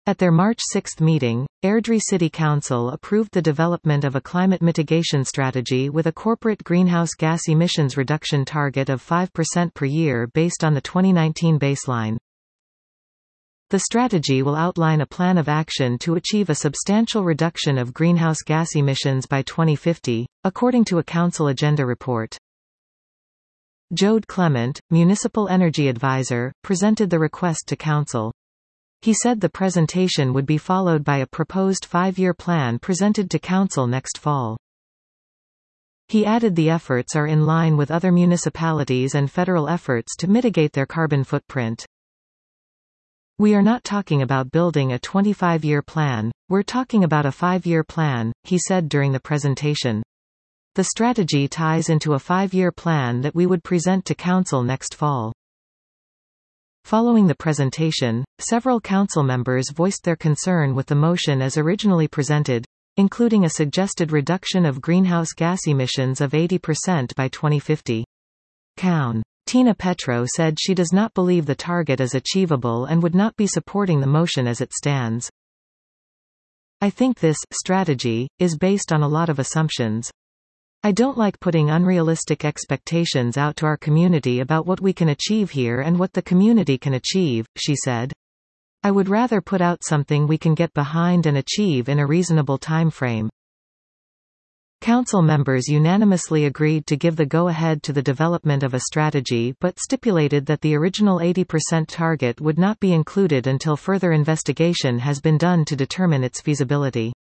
At their March 6 meeting, Airdrie City Council approved the development of a climate mitigation strategy with a corporate greenhouse gas emissions reduction target of 5% per year based on the 2019 baseline. The strategy will outline a plan of action to achieve a substantial reduction of greenhouse gas emissions by 2050, according to a council agenda report. Jode Clement, Municipal Energy Advisor, presented the request to council. He said the presentation would be followed by a proposed 5-year plan presented to council next fall. He added the efforts are in line with other municipalities and federal efforts to mitigate their carbon footprint. "We are not talking about building a 25-year plan, we're talking about a 5-year plan," he said during the presentation. The strategy ties into a 5-year plan that we would present to council next fall. Following the presentation, several council members voiced their concern with the motion as originally presented, including a suggested reduction of greenhouse gas emissions of 80% by 2050. Coun. Tina Petro said she does not believe the target is achievable and would not be supporting the motion as it stands. "I think this strategy is based on a lot of assumptions. I don't like putting unrealistic expectations out to our community about what we can achieve here and what the community can achieve," she said. "I would rather put out something we can get behind and achieve in a reasonable time frame." Council members unanimously agreed to give the go-ahead to the development of a strategy but stipulated that the original 80% target would not be included until further investigation has been done to determine its feasibility.